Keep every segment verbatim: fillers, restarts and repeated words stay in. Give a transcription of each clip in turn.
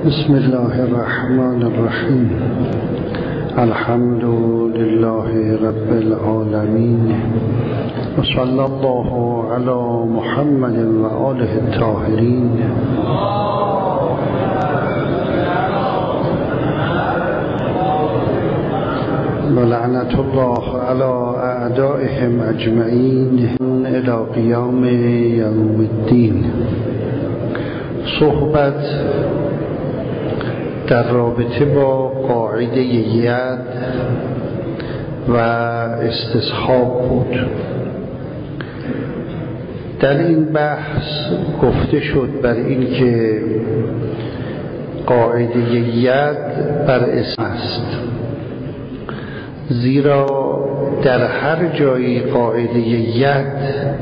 بسم الله الرحمن الرحیم. الحمد لله رب العالمین و صلی الله علی محمد و آله الطاهرین. و لعنت الله علی اعدائهم اجمعین الی قیام یوم الدین. صحبت در رابطه با قاعده ید و استصحاب بود. در این بحث گفته شد بر این که قاعده ید بر اسم است، زیرا در هر جایی قاعده ید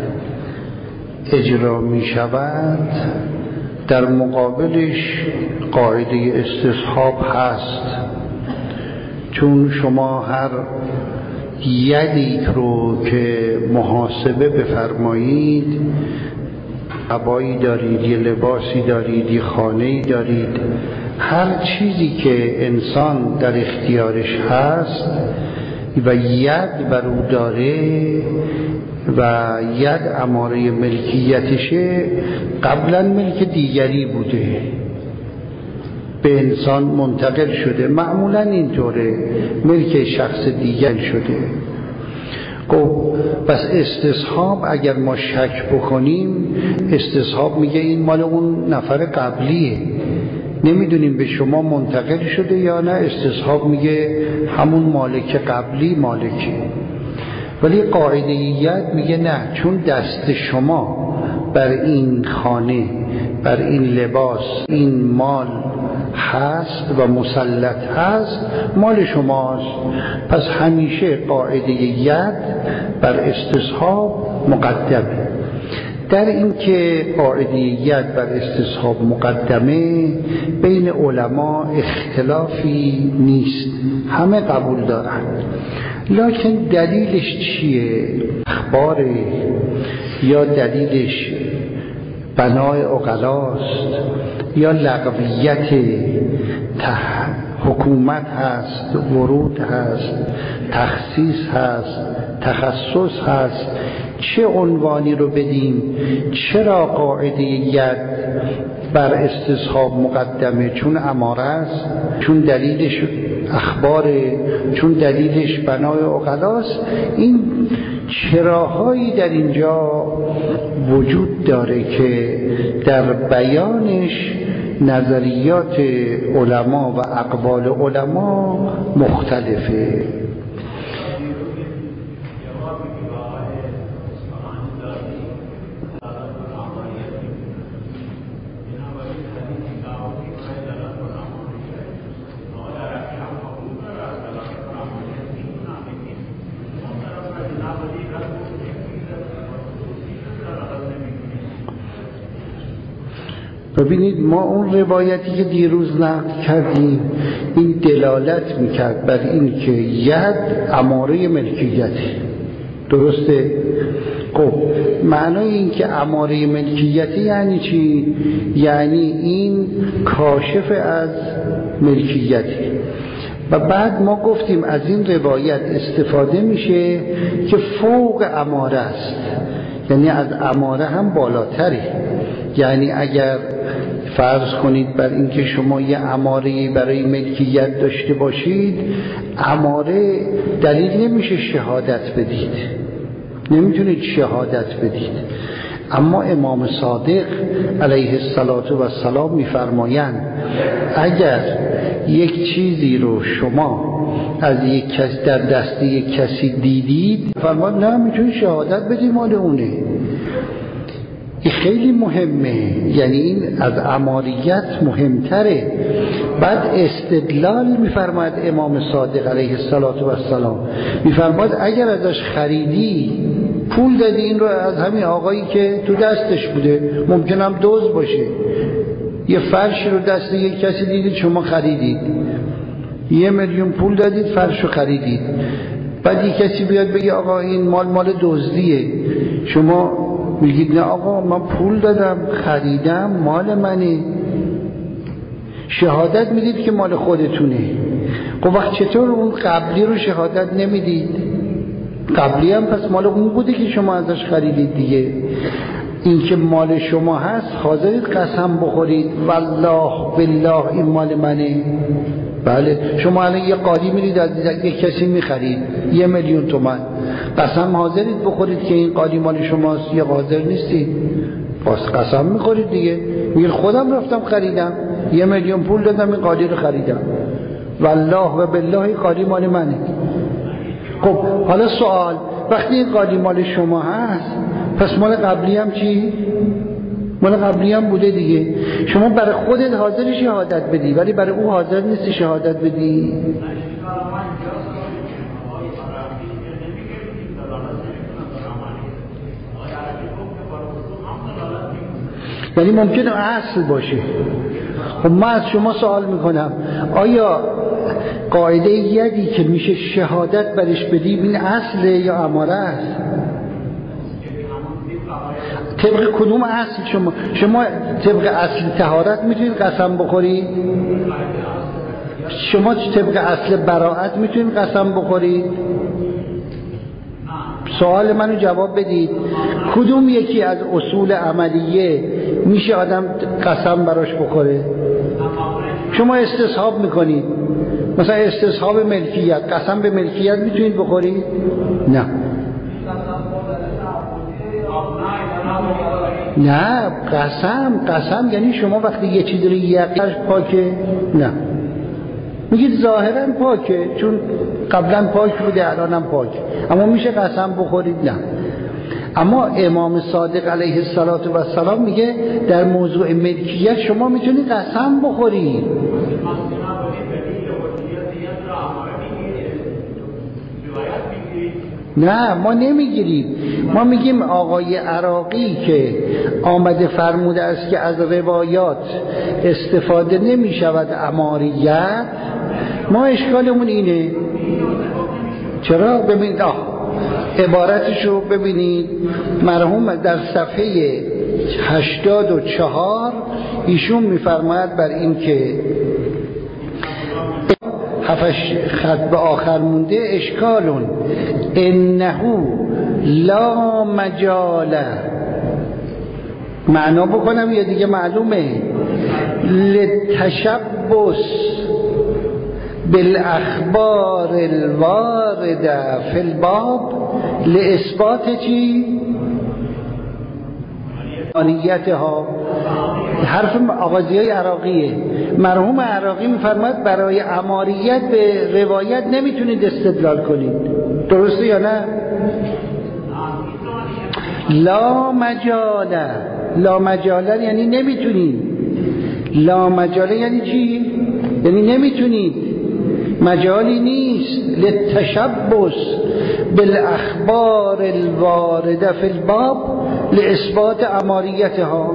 اجرا می شود در مقابلش قاعده استصحاب هست. چون شما هر یدی رو که محاسبه بفرمایید، عبایی دارید، یه لباسی دارید، یه خانه‌ای دارید، هر چیزی که انسان در اختیارش هست و ید بر او داره و ید اماره ملکیتشه، قبلا ملک دیگری بوده، به انسان منتقل شده، معمولا اینطوره، ملک شخص دیگر شده. خب پس استصحاب اگر ما شک بکنیم، استصحاب میگه این مال اون نفر قبلیه، نمیدونیم به شما منتقل شده یا نه. استصحاب میگه همون مالک قبلی مالکه. ولی قاعده ید میگه نه، چون دست شما بر این خانه، بر این لباس، این مال هست و مسلط هست، مال شماست. پس همیشه قاعده ید بر استصحاب مقدمه. در این که قاعده ید بر استصحاب مقدمه، بین علما اختلافی نیست، همه قبول دارند. لکن دلیلش چیه؟ اخباره یا دلیلش بنای عقلاست یا لغویت حکومت هست، ورود هست، تخصیص هست، تخصص هست؟ چه عنوانی رو بدیم؟ چرا قاعده ید بر استصحاب مقدمه؟ چون اماره است، چون دلیلش اخباره، چون دلیلش بنای عقلاست. این چراهایی در اینجا وجود داره که در بیانش نظریات علما و اقوال علما مختلفه. ببینید، ما اون روایتی که دیروز نقل کردیم این دلالت میکرد بر این که ید اماره ملکیته، درسته؟ خب معنای این که اماره ملکیته یعنی چی؟ یعنی این کاشف از ملکیته. و بعد ما گفتیم از این روایت استفاده میشه که فوق اماره است، یعنی از اماره هم بالاتره. یعنی اگر فرض کنید بر اینکه شما یه اماره‌ای برای ملکیت داشته باشید، اماره دلیل نمیشه شهادت بدید، نمیتونید شهادت بدید. اما امام صادق علیه السلام میفرمایند اگر یک چیزی رو شما از یک کس در دست یک کسی دیدید، فرماد نه میتونید شهادت بدید مال اونه. این خیلی مهمه، یعنی این از اماریت مهمتره. بعد استدلال میفرماید امام صادق علیه السلام، میفرماید اگر ازش خریدی، پول دادی این رو از همین آقایی که تو دستش بوده، ممکن هم دزد باشه، یه فرش رو دست یک کسی دیدید شما خریدید، یه میلیون پول دادید فرش رو خریدید، بعد یک کسی بیاد بگه آقا این مال مال دزدیه، شما میگید نه آقا من پول دادم خریدم مال منه. شهادت میدید که مال خودتونه. خب وقت چطور اون قبلی رو شهادت نمیدید؟ قبلی هم پس مال اون بوده که شما ازش خریدید دیگه. این که مال شما هست حاضرید قسم بخورید والله بالله این مال منه؟ بله. شما الان یه قالی میرید از یک کسی میخرید یه میلیون تومان، قسم حاضرید بخورید که این قالی مال شماست یا حاضر نیستید؟ باز قسم میخورید دیگه، میگید خودم رفتم خریدم، یه میلیون پول دادم این قالی رو خریدم، والله و بالله این قالی مال منه. خب حالا سوال، وقتی این قالی مال شما هست پس مال قبلی هم چی؟ مال قبلی هم بوده دیگه. شما برای خودت حاضر شهادت بدی ولی برای او حاضر نیستی شهادت بدی. یعنی ممکنه اصل باشه. خب من از شما سوال میکنم آیا قاعده یدی که میشه شهادت برش بدیم این اصله یا اماره است؟ طبق کدوم اصل شما شما طبق اصل طهارت میتونید قسم بخورید؟ شما طبق اصل براءت میتونید قسم بخورید؟ سوال منو جواب بدید. کدوم یکی از اصول عملیه میشه آدم قسم براش بخوره؟ شما استصحاب میکنید، مثلا استصحاب ملکیت، قسم به ملکیت میتونید بخورید؟ نه. نه قسم قسم یعنی شما وقتی یه چیزی رو یقینش پاکه، نه میگید ظاهرا پاکه چون قبلا پاک بوده الانم پاکه، اما میشه قسم بخورید؟ نه. اما امام صادق علیه السلام میگه در موضوع ملکیت شما میتونید قسم بخورید. نه ما نمیگیریم، ما میگیم آقای عراقی که آمده فرموده است که از روایات استفاده نمیشود عماریت، ما اشکالمون اینه. چرا؟ ببینید آه عبارتشو ببینید، مرحوم در صفحه هشتاد و چهار ایشون میفرماید بر این که هفتش خط به آخر مونده اشکالون انهو لا مجاله، معنا بکنم یا دیگه معلومه، لتشبس بالاخبار الوارده فی الباب لاثبات چی؟ آنیتها. حرف آغازیای عراقیه. مرحوم عراقی میفرماید برای عماریت به روایت نمیتونید استدلال کنید، درسته یا نه؟ لا مجاله، لا مجاله یعنی نمیتونید. لا مجاله یعنی چی؟ یعنی نمیتونید، مجالی نیست. للتشبس بالاخبار الوارده فی الباب لاثبات عماریتها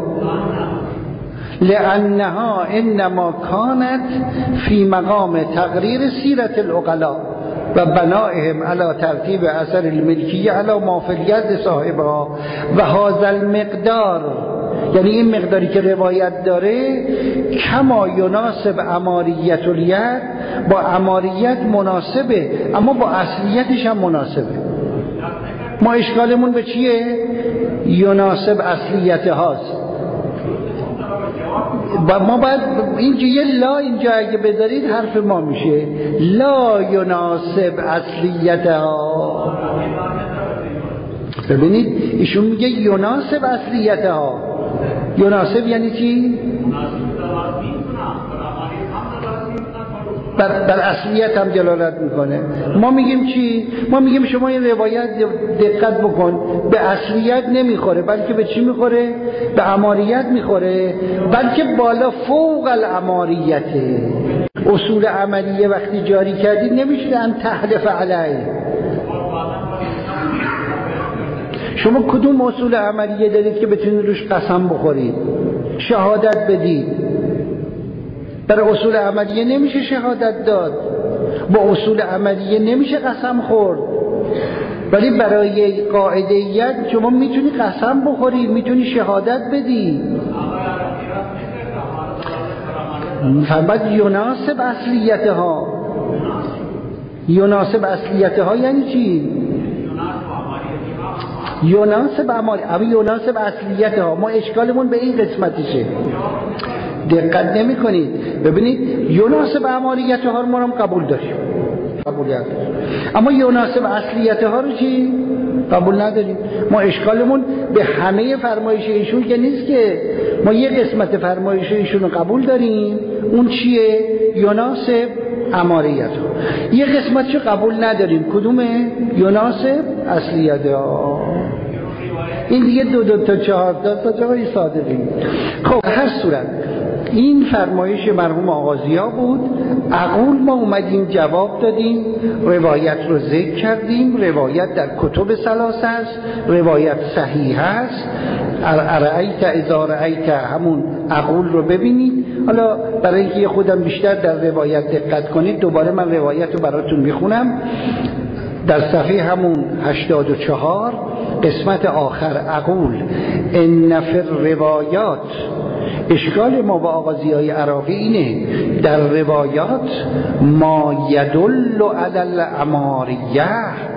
لانها انما كانت في مقام تقریر سیرت العقلاء و بنائهم على ترتیب اثر الملکیه على ما فی الید صاحبها و هذا المقدار، یعنی این مقداری که روایت داره کما یناسب عماریت الید، با عماریت مناسبه اما با اصلیتش هم مناسبه. ما اشکالمون به چیه؟ یناسب اصلیت هاست. ما باید اینجا یه لا اینجا اگه بذارید حرف ما میشه لا یناسب اصلیت ها. ببینید ایشون میگه یناسب اصلیت ها. یناسب یعنی چی؟ بر, بر اصلیت هم دلالت میکنه. ما میگیم چی؟ ما میگیم شما این روایت دقت بکن، به اصلیت نمیخوره بلکه به چی میخوره؟ به عماریت میخوره، بلکه بالا فوق العماریته. اصول عملیه وقتی جاری کردید نمیشه ان تحلف علیه. شما کدوم اصول عملیه دارید که بتونید روش قسم بخورید، شهادت بدید؟ برای اصول عملیه نمیشه شهادت داد، با اصول عملیه نمیشه قسم خورد، ولی برای قاعده یک شما میتونی قسم بخوری، میتونی شهادت بدی. فرمود یناسب اصلیتها. یناسب اصلیتها یعنی چی؟ یناسب اعمال اما یناسب اصلیتها. ما اشکالمون به این قسمتشه، دقت نمی کنید. ببینید یناسب اعمالیتها رو ما هم قبول داریم، قبولیت، اما یناسب اصلیتها رو چی؟ قبول نداریم. ما اشکالمون به همه فرمایش ایشون که نیست، که ما یه قسمت فرمایش ایشون رو قبول داریم، اون چیه؟ یناسب اماریت. یه قسمتشو قبول نداریم، کدومه؟ یناسب اصلیتها. این دیگه دو دو تا چهار تا تا جای صادقی. خب هر صورت این فرمایش مرحوم آغازیا بود. عقول ما اومدیم جواب دادیم، روایت رو ذکر کردیم. روایت در کتب ثلاثه است، روایت صحیح است. ارأیت اذا رأیت، همون عقول رو ببینید. حالا برای اینکه خودم بیشتر در روایت دقت کنید، دوباره من روایت رو براتون میخونم. در صفحه همون هشتاد و چهار قسمت آخر عقول ان فی الروایات. اشکال ما با آغازیای عراقی اینه، در روایات ما یدل علی الاماریه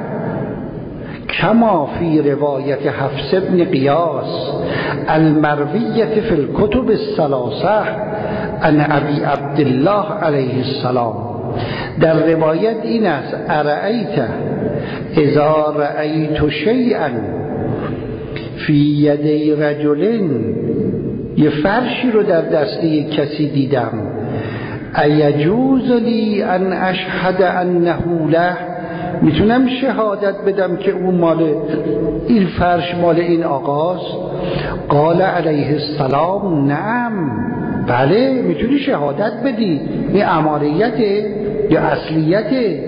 کما فی روایت حفص بن قیاس المرویه فی الکتب الثلاثه عن ابی عبدالله علیه السلام. در روایت این است: ارأیت اذا رأیت شیئا فی یدی رجل، یه فرشی رو در دسته کسی دیدم، ایجوز لی ان اشهد انه له، میتونم شهادت بدم که اون مال این فرش مال این آقاست؟ قال علیه السلام نعم، بله میتونی شهادت بدی. این اماریته یا اصلیته؟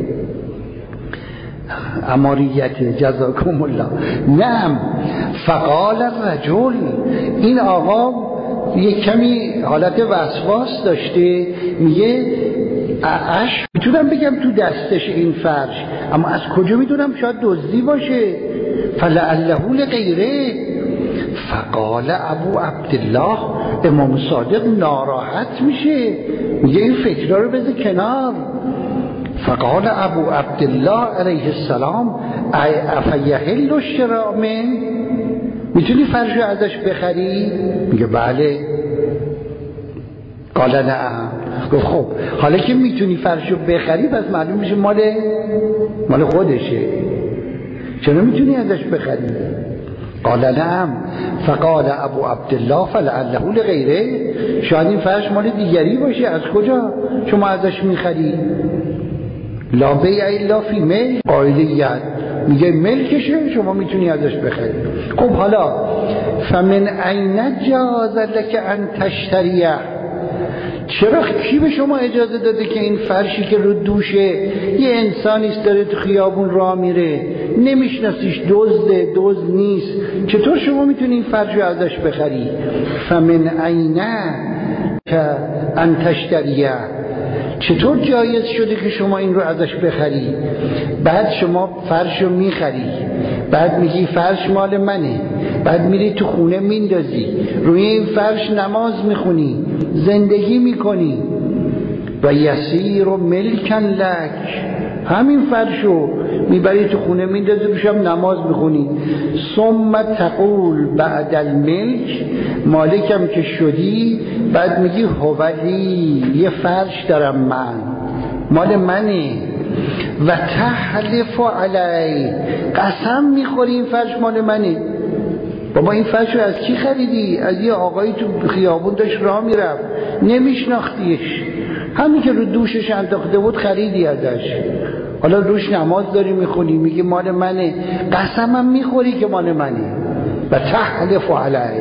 اماریته، جزاکم الله. نعم. فقال الرجل، این آقا یک کمی حالت وسواس داشته، میگه اش میتونم بگم تو دستش این فرش، اما از کجا میدونم؟ شاید دزدی باشه. فلعله لغیره. فقال ابو عبدالله، امام صادق ناراحت میشه، میگه این فکرها رو بذار کنار. فقال ابو عبدالله علیه السلام افیحل الشراء من، میتونی فرشو ازش بخری؟ میگه بله. قال نعم. گفت خب حالا که میتونی فرشو بخری، پس معلوم میشه مال مال خودشه، چرا میتونی ازش بخری؟ قال نعم. فقال ابو عبدالله فلعله لغیره، شاید این فرش مال دیگری باشه، از کجا شما ازش میخری؟ لا بیع الا فی ملک، قائلیت، میگه ملکشه، شما میتونی ازش بخری. خب حالا فمن این جاز لک ان تشتریه، چرا کی به شما اجازه داده که این فرشی که رو دوشه یه انسانیست داره تو خیابون راه میره، نمیشناسیش، دزده، دزد نیست، چطور شما میتونی این فرش رو ازش بخری؟ فمن این که ان تشتریه، چطور جایز شده که شما این رو ازش بخری؟ بعد شما فرش رو میخری، بعد میگی فرش مال منه، بعد میری تو خونه میندازی، روی این فرش نماز میخونی، زندگی میکنی. و یسیر و ملکن لک، همین فرشو میبری تو خونه میندازی، روشم نماز میخونی. ثم تقول بعد الملک، مالکم که شدی، بعد میگی هولی، یه فرش دارم من، مال منه. و تحلف علی، قسم میخوری این فرش مال منه. بابا این فرش رو از کی خریدی؟ از یه آقایی تو خیابون داشت راه میرفت، نمیشناختیش، همین که رو دوشش انداخته بود خریدی ازش، حالا روش نماز داری میخونی، میگی مال منه، قسمم میخوری که مال منه. و تحلف علی.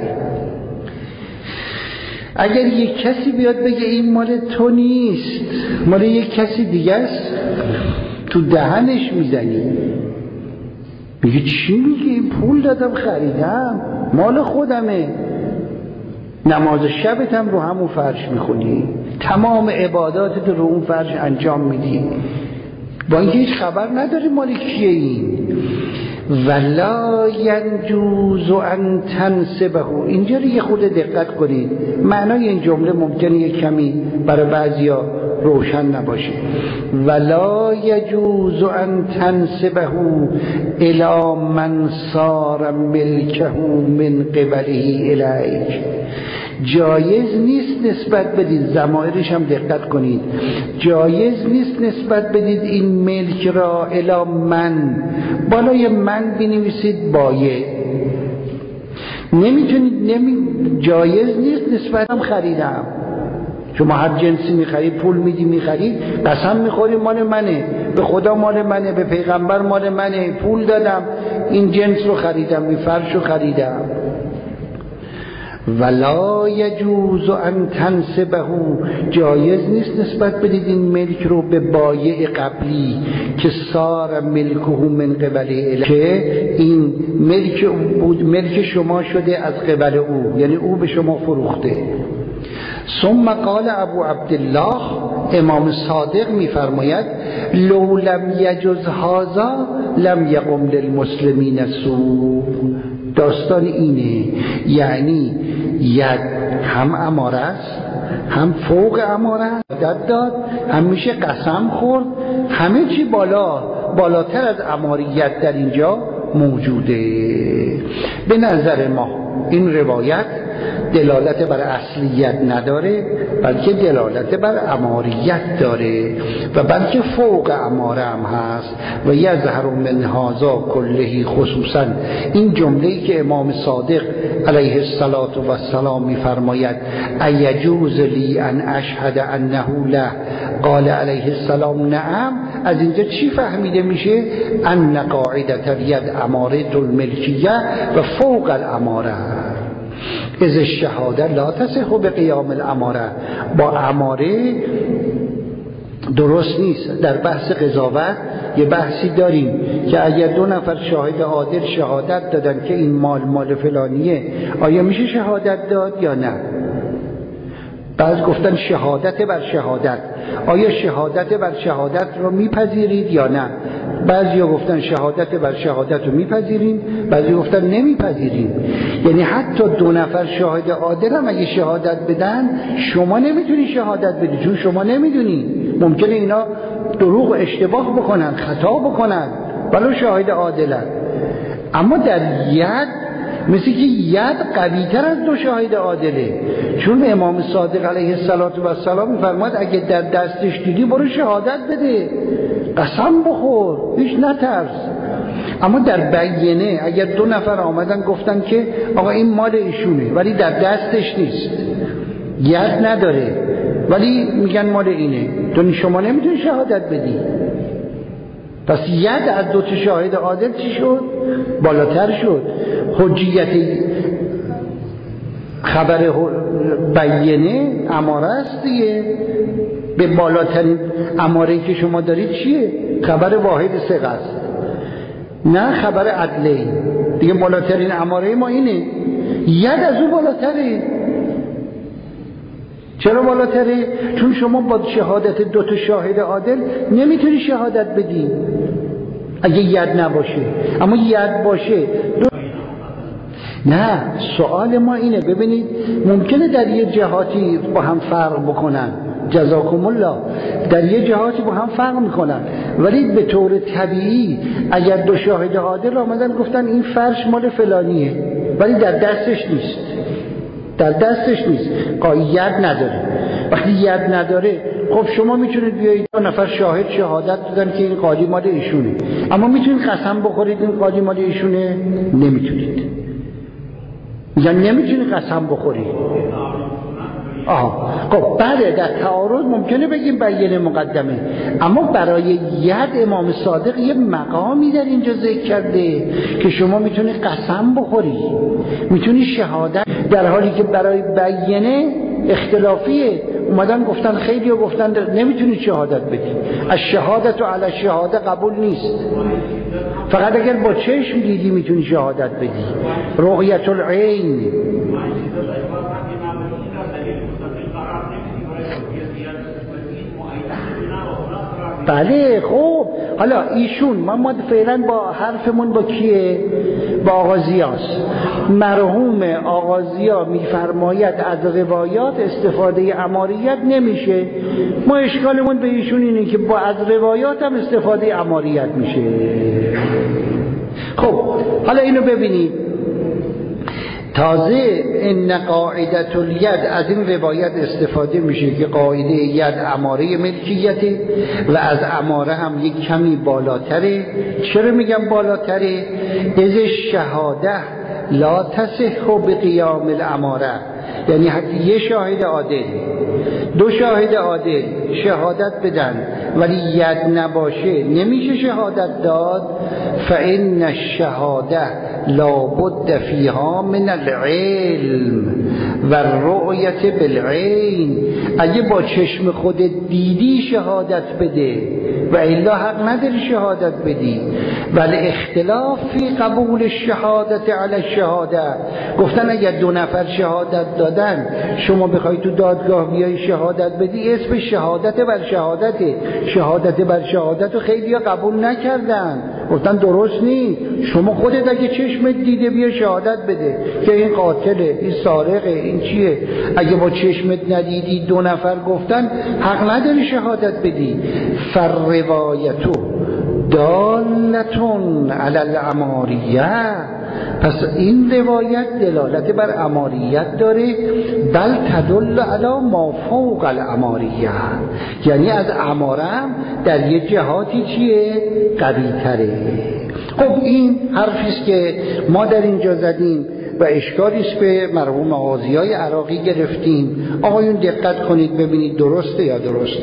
اگر یک کسی بیاد بگه این مال تو نیست، مال یک کسی دیگه است، تو دهنش میزنی، میگه چی میگی؟ پول دادم خریدم، مال خودمه. نماز شبت هم رو همون فرش میخونی، تمام عباداتت رو اون فرش انجام میدی، با اینکه هیچ خبر نداری مال کیه این. ولا ینجوز ان تنسبه. اینجا رو یه خود دقت کنید، معنای این جمله ممکنه یه کمی برای بعضیا روشن نباشه. ولا یجوز ان تنسبه الی من صار ملکه من قبله الیک. جایز نیست نسبت بدید، ضمایرش هم دقت کنید، جایز نیست نسبت بدید این ملک را الی من، بالای من بنویسید بایه. نمیتونید، نمی جایز نیست نسبت هم خریدم. شما هر جنسی میخرید، پول میدی میخرید، قسم میخوری مال منه، به خدا مال منه، به پیغمبر مال منه، پول دادم این جنس رو خریدم، این فرش رو خریدم. ولا یجوز ان تنسبه، جایز نیست نسبت بدید این ملک رو به بایع قبلی که صار ملکه من قبله الیک، که این ملک بود، ملک شما شده از قبل او، یعنی او به شما فروخته. ثم قال ابو عبدالله، امام صادق میفرماید لو لم یجز هذا لم یقم للمسلمین سوء. داستان اینه، یعنی ید هم اماره است، هم فوق اماره است، داد هم میشه قسم خورد، همه چی بالا بالاتر از اماریت در اینجا موجوده. به نظر ما این روایت دلالت بر اصلیت نداره، بلکه دلالت بر اماریت داره و بلکه فوق اماره هم هست. و یظهر من هذا کله، خصوصا این جمله‌ای که امام صادق علیه السلام میفرماید ایجوز لی ان اشهد انه له قال علیه السلام نعم، از اینجا چی فهمیده میشه؟ ان قاعدة الید اماره الملکیه و فوق الاماره. از الشهاده لا تصح به قیام الاماره، با اماره درست نیست. در بحث قضاوت یه بحثی داریم که اگر دو نفر شاهد عادل شهادت دادن که این مال مال فلانیه، آیا میشه شهادت داد یا نه؟ بعض گفتن شهادت بر شهادت، آیا شهادت بر شهادت رو میپذیرید یا نه؟ بعضی گفتن شهادت بر شهادت رو میپذیریم، بعضی گفتن نمیپذیریم. یعنی حتی دو نفر شاهد عادل هم اگه شهادت بدن شما نمیتونی شهادت بدی، چون شما نمیدونی، ممکنه اینا دروغ و اشتباه بکنن، خطا بکنن، ولو شاهد عادلن. اما در ید مثل که ید قوی تر از دو شاهد عادله، چون امام صادق علیه السلام میفرماد اگه در دستش دیدی برو شهادت بده، قسم بخور، هیچ نترس. اما در بیینه اگر دو نفر آمدن گفتن که آقا این مال ایشونه ولی در دستش نیست، ید نداره ولی میگن مال اینه، تو شما نمیتونی شهادت بدی. پس ید از دو تا شاهد عادل چی شد؟ بالاتر شد. حجیت خبر بیینه اماره است دیگه، به بالاترین اماره‌ای که شما دارید چیه؟ خبر واحد ثقه است، نه خبر عدله دیگه. بالاترین اماره ما اینه، ید از اون بالاتره. چرا بالاتره؟ چون شما با شهادت دو تا شاهد عادل نمیتونی شهادت بدی اگه ید نباشه، اما ید باشه دو... نه، سوال ما اینه، ببینید ممکنه در یه جهاتی با هم فرق بکنن، جزاکم الله، در یه جهاتی با هم فرق میکنن، ولی به طور طبیعی اگر دو شاهد عادل آمدن گفتن این فرش مال فلانیه ولی در دستش نیست، در دستش نیست، قاید نداره. وقتی ید نداره خب شما میتونید بیایید دو نفر شاهد شهادت دادن که این قاضی مال ایشونه، اما میتونید قسم بخورید این قاضی مال ایشونه؟ نمیتونید. یعنی نمیتونید قسم بخورید. آها، خب بله، در تعارض ممکنه بگیم بیانه مقدمه، اما برای ید امام صادق یه مقامی در اینجا ذکر کرده که شما میتونی قسم بخوری، میتونی شهادت، در حالی که برای بیانه اختلافیه. اومدن گفتن، خیلی ها گفتن نمیتونی شهادت بدی، از شهادت و علی شهاده قبول نیست، فقط اگر با چشم دیدی میتونی شهادت بدی، رؤیت العین. بله، خب حالا ایشون ما ما فعلا با حرفمون با کیه؟ با آغازیاست. مرحوم آغازیا میفرماید از روایات استفاده اماریت نمیشه. ما اشکالمون به ایشون اینه که با از روایات هم استفاده اماریت میشه. خب حالا اینو ببینید، تازه ان قاعدت الید از این روایت استفاده میشه که قاعده ید اماره ملکیته و از اماره هم یک کمی بالاتره. چرا میگم بالاتره؟ از شهاده لا تصح بقیام الاماره، یعنی حتی یه شاهد عادل، دو شاهد عادل شهادت بدن ولی ید نباشه نمیشه شهادت داد. فإن الشهاده لابد فیها من العلم و الرؤیت بالعین. اگه با چشم خودت دیدی شهادت بده و الا حق نداری شهادت بدی. ولی اختلاف فی قبول الشهادت علی الشهاده، گفتن اگر دو نفر شهادت دادن شما بخوای تو دادگاه بیای شهادت بدی، اسم شهادت بر شهادته، شهادت بر شهادت رو خیلی ها قبول نکردن، گفتن درست نیست. شما خودت اگه چشمت دیده بیا شهادت بده که این قاتله، این سارقه، این چیه. اگه با چشمت ندیدی دو نفر گفتن حق نداری شهادت بدی. فالروایتو دالتون علی الاماریه، پس این روایت دلالت بر اماریت داره. بل تدل علی ما فوق الاماریه، یعنی از اماره هم در یه جهاتی چیه؟ قوی تره. خب این حرفیست که ما در اینجا زدیم و اشکالیست به مرحوم آغازیای عراقی گرفتیم. آقایون دقت کنید ببینید درسته یا درسته.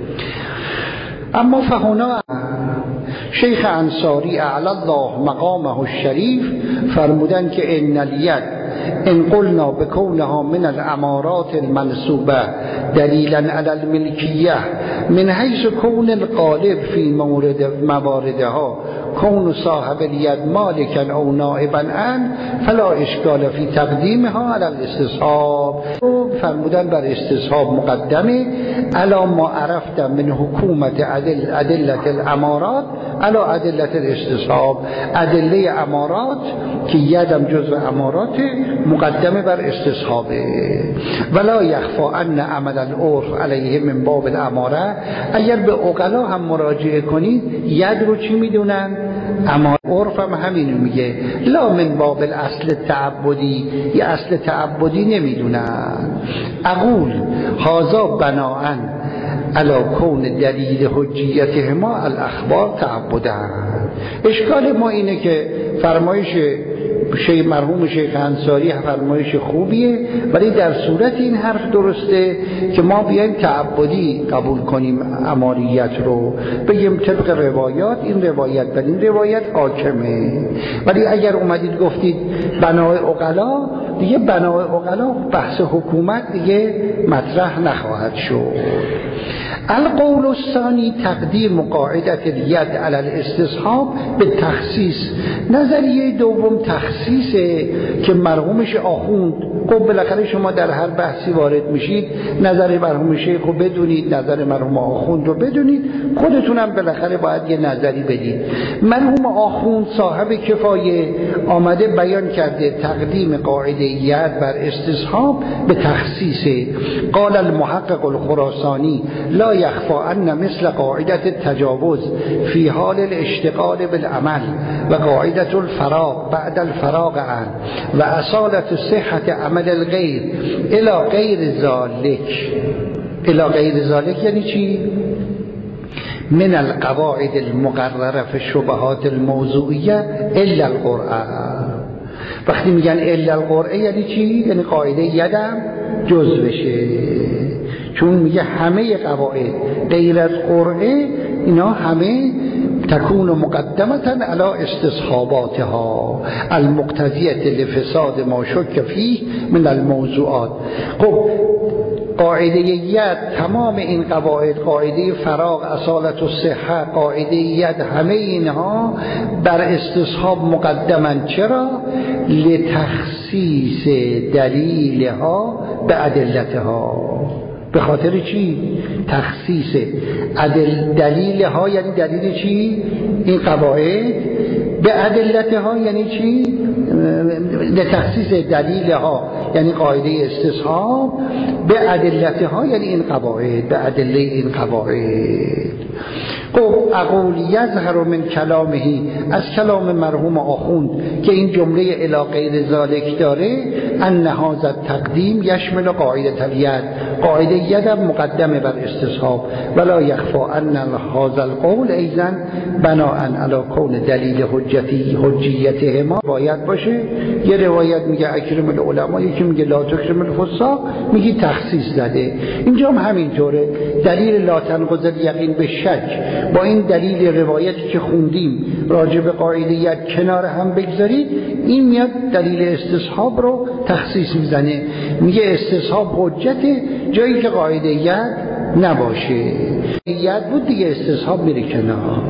اما فهنا شیخ انصاری اعلی الله مقامه الشریف فرمودن که ان الید ان قلنا بکونها من الامارات المنصوبه دلیلا علی الملکیه من حیث کون الغالب فی مورد مواردها کون صاحب الید مالکا او نائبا عن فلا اشکال فی تقدیمها علی الاستصحاب. فرمودن بر استصحاب مقدمه علی ما عرفت من حکومت عدل ادله الامارات علی ادله الاستصحاب. ادله امارات که یدم جزء امارات مقدمه بر استصحابه. ولا یخفا ان عمل العرف علیه من باب الاماره. اگر به عقلا هم مراجعه کنید ید رو چی میدونن؟ اما عرف هم همینو میگه، لا من باب الاصل تعبدی، یه اصل تعبدی نمیدونن. اقول هذا بناءً علا کون دلیل حجیتهما الاخبار تعبدن. اشکال ما اینه که فرمایش شیخ مرحوم شیخ انصاری فرمایش خوبیه، ولی در صورت این حرف درسته که ما بیایم تعبدی قبول کنیم اماریت رو، بگیم طبق روایات این روایت بر این روایت حاکمه. ولی اگر اومدید گفتید بنای عقلا، دیگه بنای عقلا بحث حکومت دیگه مطرح نخواهد شد. القول الثانی تقدیم قاعدت الید علی الاستصحاب به تخصیص. نظریه دوم تخصیصه که مرحومش آخوند. خب بالاخره شما در هر بحثی وارد میشید نظر مرحوم شیخ رو بدونید، نظر مرحوم آخوند رو بدونید، خودتونم بالاخره باید یه نظری بدید. مرحوم آخوند صاحب کفایه آمده بیان کرده تقدیم قاعده ید بر استصحاب به تخصیصه. قال المحقق الخراسانی لا یخفا ان مثل قاعده التجاوز فی حال الاشتغال بالعمل و قاعده الفراغ بعد الفراغ عن و اصالت صحت عمل الغیر الى غیر ذالک. الى غیر ذالک یعنی چی؟ من القواعد المقرره في الشبهات الموضوعیه الا القرآن. وقتی میگن الا القرآن یعنی چی؟ یعنی قاعده یدم جز بشه، چون میگه همه قواعد غیر از قرآن اینا همه تكون مقدمة على استصحاباتها المقتضية لفساد ما شك فيه من الموضوعات. خب قاعده ید تمام این قواعد، قاعده فراغ، اصالت و صحه، قاعده ید، همه اینها بر استصحاب مقدمن. چرا؟ لتخصیص دلیلها به ادلتها. به خاطر چی؟ تخصیص عدل دلیل ها یعنی دلیل چی؟ این قواعد. به ادلت ها یعنی چی؟ به تخصیص دلیل ها یعنی قاعده استصحاب. به ادلت ها یعنی این قواعد، به ادله این قواعد. خب اقول یظهر من کلامه، از کلام مرحوم آخوند که این جمله الی غیر ذالک داره، ان هذا التقدیم یشمل قاعده الید، قاعده ید مقدمه بر استصحاب. ولا یخفی ان هذا القول ایضا بناء علی کون دلیل حجتی حجیتهما باید باشه. یه روایت میگه اکرم العلماء، یکی میگه لا تکرم الفساق، میگه تخصیص زده. اینجا هم همینطوره، دلیل لا تنقض الیقین به شک با این دلیل روایتی که خوندیم راجع به قاعدیت کنار هم بگذارید، این میاد دلیل استصحاب رو تخصیص میزنه، میگه استصحاب حجته جایی که قاعدیت نباشه. قاعدیت بود دیگه، استصحاب میره کنار.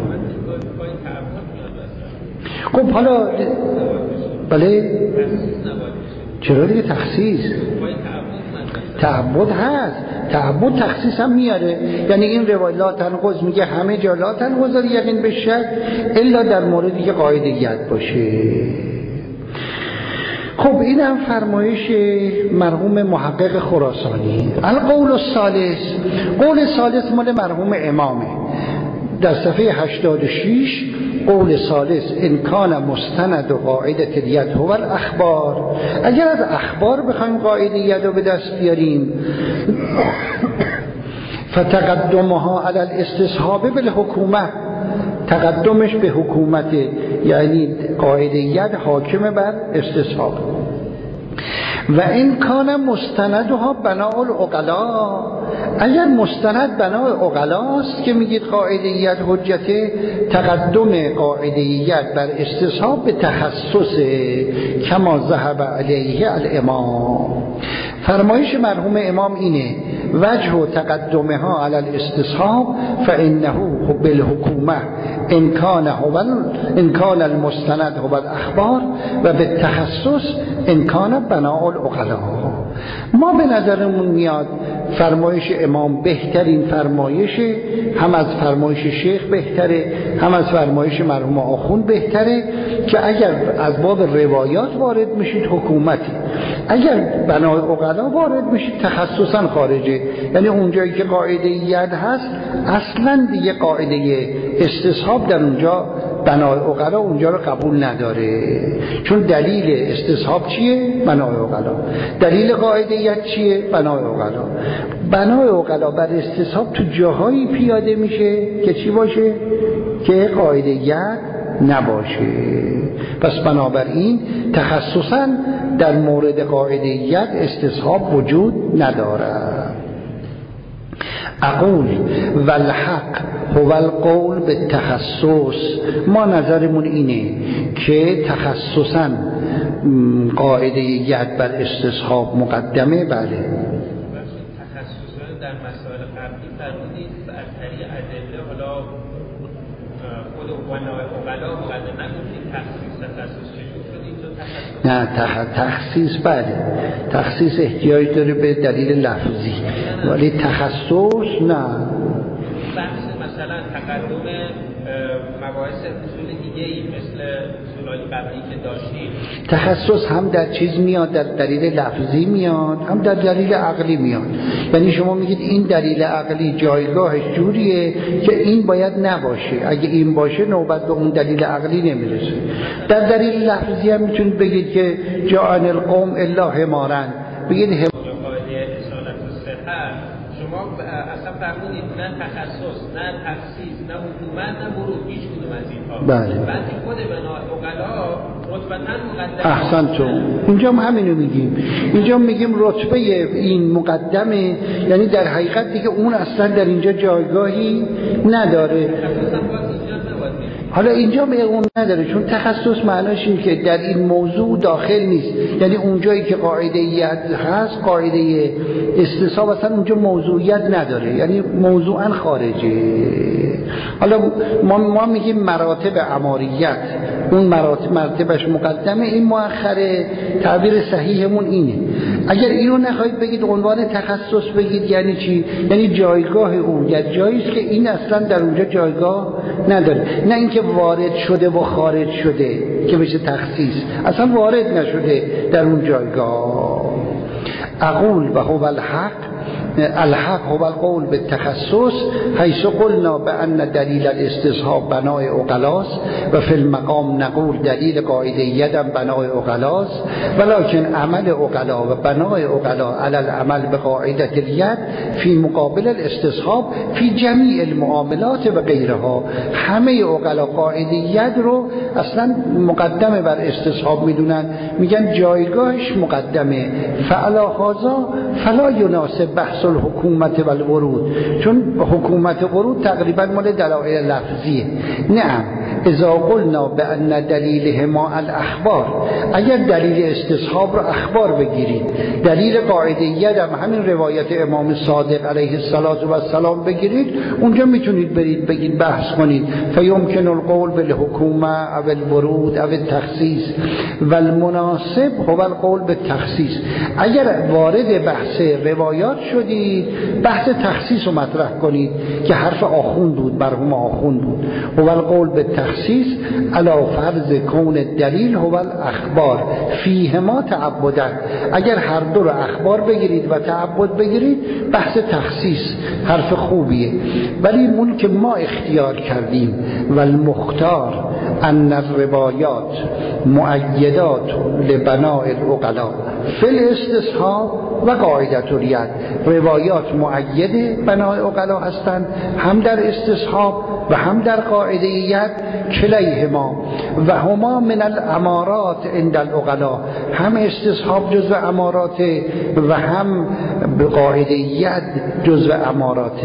خب حالا بله چرا دیگه تخصیص تعبد هست، تعبد تخصیص هم میاره. یعنی این روایت لا تنقض میگه همه جا لا تنقض یقین به شک الا در موردی که قاعدیت باشه. خب این هم فرمایش مرحوم محقق خراسانی. القول الثالث، قول ثالث مال مرحوم امامه در صفحه هشتاد و شش. قول ثالث ان کان مستند و قاعده الید هو الاخبار، اگر از اخبار بخوایم قاعده ید رو به دست بیاریم، فتقدمها علی الاستصحاب بالحکومه، تقدمش به حکومت، یعنی قاعده ید حاکم بر استصحاب. و این کان مستندها بناء العقلاء، اگر مستند بناء عقلاست که میگید قاعده ید حجته، تقدم قاعده ید بر استصحاب به تخصص کما ذهب علیه الامام. فرمایش مرحوم امام اینه وجه تقدمها علی الاستصحاب فانه بالحکومه ان کان هو ان کان المستند هو الاخبار و به تخصص ان کان بناء العقلاء. ما به نظرمون میاد فرمایش امام بهترین فرمایشه، هم از فرمایش شیخ بهتره، هم از فرمایش مرحوم آخوند بهتره، که اگر از باب روایات وارد میشید حکومتی، اگر بنای عقلا وارد میشید تخصصا خارجه. یعنی اونجایی که قاعده ید هست اصلا دیگه قاعده استصحاب در اونجا بنای عقلا اونجا رو قبول نداره، چون دلیل استصحاب چیه؟ بنای عقلا. دلیل قاعده ید چیه؟ بنای عقلا. بنای عقلا بر استصحاب تو جاهایی پیاده میشه که چی باشه؟ که قاعده ید نباشه. پس بنابراین تخصصا در مورد قاعده ید استصحاب وجود ندارد. اقول والحق هو القول به تخصص، ما نظرمون اینه که تخصصا قاعده ید بر استصحاب مقدمه. بله تخصصا در مسائل قبلی فرمودید برتری ادله، حالا خود بنای عقلا مقدمه نگفتید تخصیص تخصص چجور شدید تو تخصص؟ نه تخ... تخصیص بله، تخصیص احتیاج داره به دلیل لفظی، ولی تخصص نه. بحث مثلا تقدم مباحث اصول دیگه‌ای مثل اصولای قبلی که داشتیم، تخصص هم در چیز میاد، در دلیل لفظی میاد، هم در دلیل عقلی میاد. یعنی شما میگید این دلیل عقلی جایگاهش جوریه که این باید نباشه، اگه این باشه نوبت به اون دلیل عقلی نمیرسه. در دلیل لفظی هم میتونید بگید که جاءن القوم الا حمارن، بگید هم... شما اصلا فرمودید نه تخصص، نه تخصیص، نه حکومت، نه بروز، هیچ کدوم از اینها. بله. بعد خود بنای عقلا رتبتاً مقدمه. احسنتون. اینجا هم همینو میگیم، اینجا میگیم رتبه این مقدمه، یعنی در حقیقت دیگه اون اصلا در اینجا جایگاهی نداره. حالا اینجا به اون نداره، چون تخصص معناش اینه که در این موضوع داخل نیست. یعنی اونجایی که قاعده ید هست، قاعده استصحاب اصلا اونجا موضوعیت نداره، یعنی موضوعا خارجه. حالا ما, ما میگیم مراتب اماریت اون مراتب مرتبش مقدمه، این مؤخره. تعبیر صحیحمون اینه. اگر اینو نخواهید بگید عنوان تخصص بگید یعنی چی؟ یعنی جایگاه اون، یا جایی است که این اصلا در اونجا جایگاه نداره، نه اینکه وارد شده و خارج شده که بشه تخصیص، اصلا وارد نشده در اون جایگاه. اقول و هو الحق، الحق هو القول بالتخصص حيث قلنا بأن دلیل الاستصحاب بنای عقلاست و فی المقام نقول دلیل قاعدیت بنای عقلاست، ولكن عمل عقلا و بنای عقلا على العمل بقاعدة الید فی مقابل الاستصحاب فی جمیع المعاملات و غیرها. همه عقلا قاعدیت رو اصلا مقدمه بر استصحاب میدونن، میگن جایگاهش مقدمه. فعلا هذا فلا یناسب بحث الحکومت و الورود، چون حکومت ورود تقریبا مال دلایل لفظیه. نعم اذا قلنا بان دلیلهما الاخبار، اگر دلیل استصحاب رو اخبار بگیرید، دلیل قاعدیت هم همین روایت امام صادق علیه السلام بگیرید، اونجا میتونید برید بگید بحث کنید. فیمکن القول بالحکومه او الورود او التخصیص و المناسب هو القول بالتخصیص. اگر وارد بحث روایات شدید بحث تخصیص رو مطرح کنید که حرف آخوند بود، مرحوم آخوند بود. هو القول بالتخصیص علی فرض کون دلیل هو الاخبار فیهما تعبدا. اگر هر دو رو اخبار بگیرید و تعبد بگیرید بحث تخصیص حرف خوبیه. ولی اون که ما اختیار کردیم و المختار ان الروایات مؤیدات لبناء العقلاء فی الاستصحاب و قاعدة الید، روایات مؤید بنای عقلا هستند، هم در استصحاب و هم در قاعده ید کلیهما و هما من الامارات عند العقلا، هم استصحاب جزء امارات و هم به قاعده ید جزء امارات.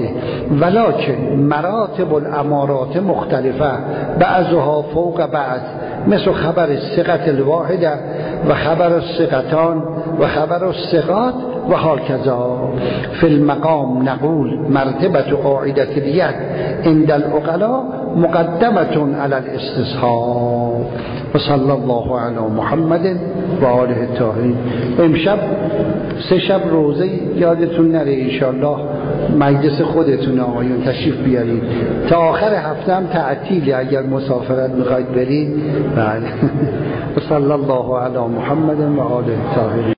ولکن مراتب الامارات مختلفه بعضها فوق بعض، مثل خبر الثقة الواحده و خبر الثقتان و خبر الثقات و هكذا. فی المقام نقول مرتبة قاعدة الید عند العقلاء مقدمة على الاستصحاب. و صلی الله علی محمد و آله الطاهرین. امشب سه شب روزه یادتون نره انشاءالله، مجلس خودتون آقایون تشریف بیارید. تا آخر هفته هم تعطیلی اگر مسافرت میخواید برید. بله. و صلی الله علی محمد و آله الطاهرین.